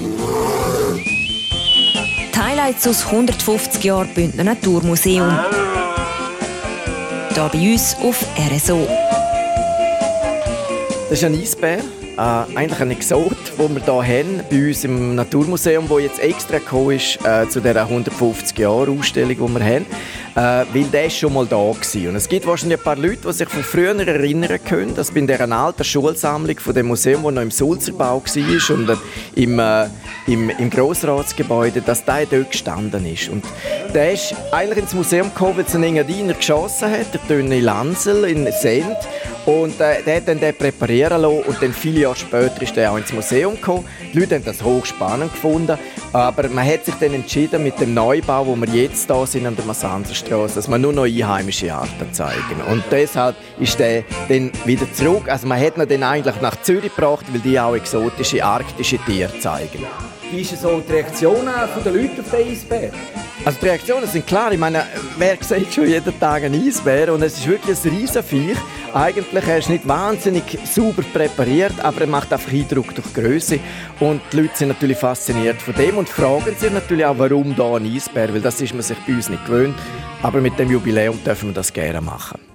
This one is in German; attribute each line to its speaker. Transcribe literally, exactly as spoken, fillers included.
Speaker 1: Die Highlights aus hundertfünfzig Jahren Bündner Naturmuseum. Hier bei uns auf R S O.
Speaker 2: Das ist ein Eisbär, äh, eigentlich ein Exot, den wir hier haben, bei uns im Naturmuseum, der jetzt extra gekommen ist äh, zu dieser hundertfünfzig Jahre Ausstellung, die wir haben, äh, weil der ist schon mal da war. Und es gibt wahrscheinlich ein paar Leute, die sich von früher erinnern können, dass bei dieser alten Schulsammlung von dem Museum, das noch im Sulzerbau war und im, äh, im, im Grossratsgebäude, dass der dort gestanden ist. Und der ist eigentlich ins Museum gekommen, weil es einen Engadiner geschossen hat, der Tönne Lansel in Send. Und äh, der hat dann den präparieren lassen und dann viele Jahre später ist der auch ins Museum gekommen. Die Leute haben das hochspannend gefunden, aber man hat sich dann entschieden mit dem Neubau, wo wir jetzt da sind an der Massanserstraße, dass man nur noch einheimische Arten zeigen. Und deshalb ist der dann wieder zurück. Also man hat ihn dann eigentlich nach Zürich gebracht, weil die auch exotische arktische Tiere zeigen.
Speaker 3: Wie ist so die Reaktion der Leute auf den Eisbär?
Speaker 2: Also die Reaktionen sind klar. Ich meine, wer sieht schon jeden Tag einen Eisbär? Und es ist wirklich ein Riesenviech. Eigentlich er ist nicht wahnsinnig sauber präpariert, aber er macht einfach Eindruck durch die Größe. Und die Leute sind natürlich fasziniert von dem und fragen sich natürlich auch, warum da ein Eisbär? Weil das ist man sich bei uns nicht gewöhnt. Aber mit dem Jubiläum dürfen wir das gerne machen.